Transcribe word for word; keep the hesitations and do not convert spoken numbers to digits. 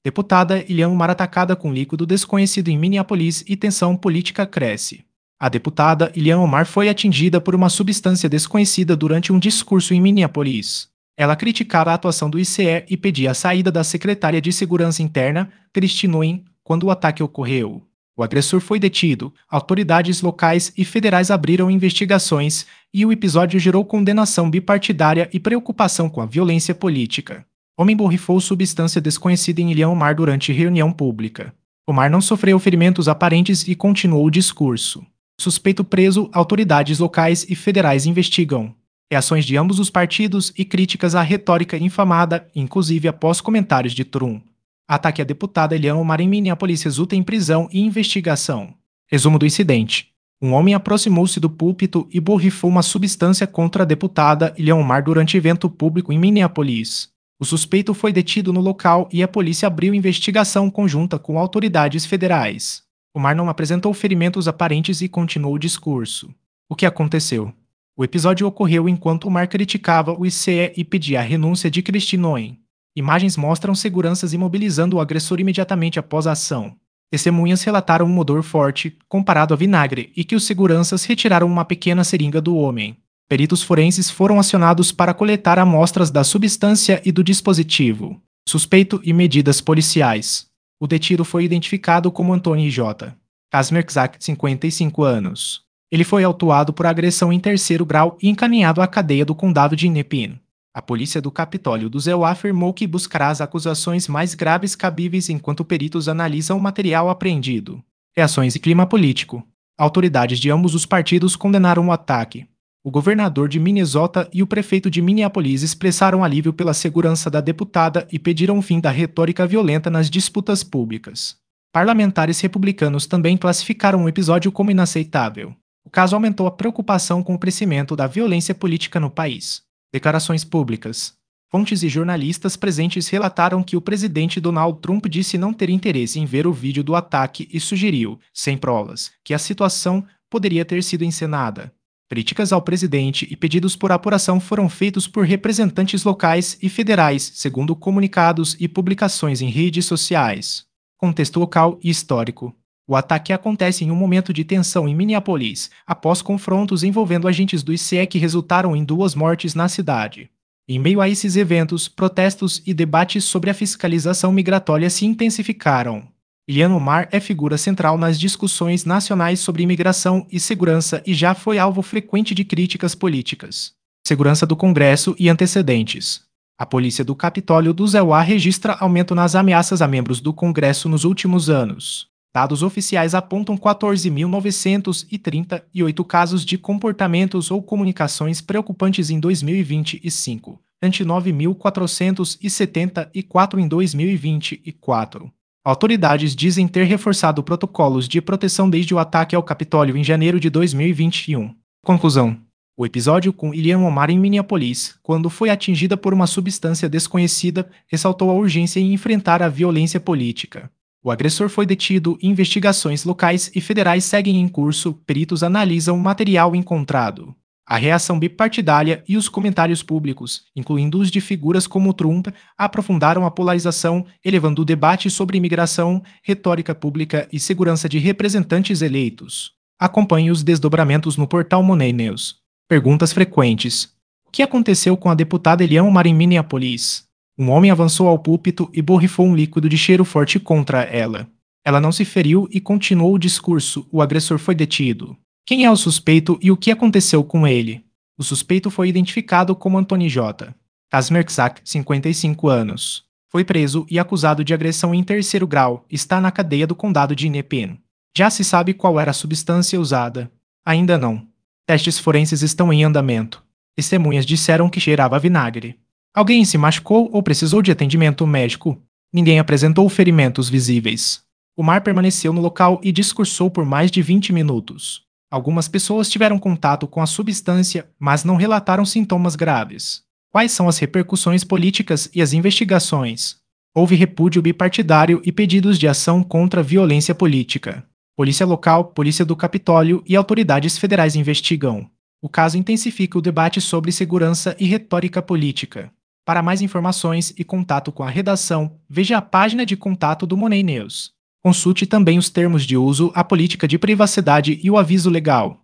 Deputada Ilhan Omar atacada com líquido desconhecido em Minneapolis e tensão política cresce. A deputada Ilhan Omar foi atingida por uma substância desconhecida durante um discurso em Minneapolis. Ela criticava a atuação do I C E e pedia a saída da secretária de Segurança Interna, Christine Noem, quando o ataque ocorreu. O agressor foi detido, autoridades locais e federais abriram investigações e o episódio gerou condenação bipartidária e preocupação com a violência política. Homem borrifou substância desconhecida em Ilhan Omar durante reunião pública. Omar não sofreu ferimentos aparentes e continuou o discurso. Suspeito preso, autoridades locais e federais investigam. Reações de ambos os partidos e críticas à retórica infamada, inclusive após comentários de Trump. Ataque à deputada Ilhan Omar em Minneapolis resulta em prisão e investigação. Resumo do incidente. Um homem aproximou-se do púlpito e borrifou uma substância contra a deputada Ilhan Omar durante evento público em Minneapolis. O suspeito foi detido no local e a polícia abriu investigação conjunta com autoridades federais. Omar não apresentou ferimentos aparentes e continuou o discurso. O que aconteceu? O episódio ocorreu enquanto Omar criticava o I C E e pedia a renúncia de Christine Noem. Imagens mostram seguranças imobilizando o agressor imediatamente após a ação. Testemunhas relataram um odor forte, comparado a vinagre, e que os seguranças retiraram uma pequena seringa do homem. Peritos forenses foram acionados para coletar amostras da substância e do dispositivo. Suspeito e medidas policiais. O detido foi identificado como Anthony J. Kazmerczak, cinquenta e cinco anos. Ele foi autuado por agressão em terceiro grau e encaminhado à cadeia do condado de Nepin. A polícia do Capitólio do Zéu afirmou que buscará as acusações mais graves cabíveis enquanto peritos analisam o material apreendido. Reações e clima político. Autoridades de ambos os partidos condenaram o ataque. O governador de Minnesota e o prefeito de Minneapolis expressaram alívio pela segurança da deputada e pediram o fim da retórica violenta nas disputas públicas. Parlamentares republicanos também classificaram o episódio como inaceitável. O caso aumentou a preocupação com o crescimento da violência política no país. Declarações públicas. Fontes e jornalistas presentes relataram que o presidente Donald Trump disse não ter interesse em ver o vídeo do ataque e sugeriu, sem provas, que a situação poderia ter sido encenada. Críticas ao presidente e pedidos por apuração foram feitos por representantes locais e federais, segundo comunicados e publicações em redes sociais. Contexto local e histórico. O ataque acontece em um momento de tensão em Minneapolis, após confrontos envolvendo agentes do I C E que resultaram em duas mortes na cidade. Em meio a esses eventos, protestos e debates sobre a fiscalização migratória se intensificaram. Ilhan Omar é figura central nas discussões nacionais sobre imigração e segurança e já foi alvo frequente de críticas políticas. Segurança do Congresso e antecedentes. A polícia do Capitólio do Zéu registra aumento nas ameaças a membros do Congresso nos últimos anos. Dados oficiais apontam quatorze mil novecentos e trinta e oito casos de comportamentos ou comunicações preocupantes em dois mil e vinte e cinco, ante nove mil quatrocentos e setenta e quatro em dois mil e vinte e quatro. Autoridades dizem ter reforçado protocolos de proteção desde o ataque ao Capitólio em janeiro de dois mil e vinte e um. Conclusão. O episódio com Ilhan Omar em Minneapolis, quando foi atingida por uma substância desconhecida, ressaltou a urgência em enfrentar a violência política. O agressor foi detido e investigações locais e federais seguem em curso, peritos analisam o material encontrado. A reação bipartidária e os comentários públicos, incluindo os de figuras como Trump, aprofundaram a polarização, elevando o debate sobre imigração, retórica pública e segurança de representantes eleitos. Acompanhe os desdobramentos no portal Money News. Perguntas frequentes. O que aconteceu com a deputada Ilhan Omar em Minneapolis? Um homem avançou ao púlpito e borrifou um líquido de cheiro forte contra ela. Ela não se feriu e continuou o discurso. O agressor foi detido. Quem é o suspeito e o que aconteceu com ele? O suspeito foi identificado como Anthony J. Kazmerczak, cinquenta e cinco anos. Foi preso e acusado de agressão em terceiro grau. Está na cadeia do condado de Nepin. Já se sabe qual era a substância usada? Ainda não. Testes forenses estão em andamento. Testemunhas disseram que cheirava a vinagre. Alguém se machucou ou precisou de atendimento médico? Ninguém apresentou ferimentos visíveis. Omar permaneceu no local e discursou por mais de vinte minutos. Algumas pessoas tiveram contato com a substância, mas não relataram sintomas graves. Quais são as repercussões políticas e as investigações? Houve repúdio bipartidário e pedidos de ação contra a violência política. Polícia local, Polícia do Capitólio e autoridades federais investigam. O caso intensifica o debate sobre segurança e retórica política. Para mais informações e contato com a redação, veja a página de contato do Money News. Consulte também os termos de uso, a política de privacidade e o aviso legal.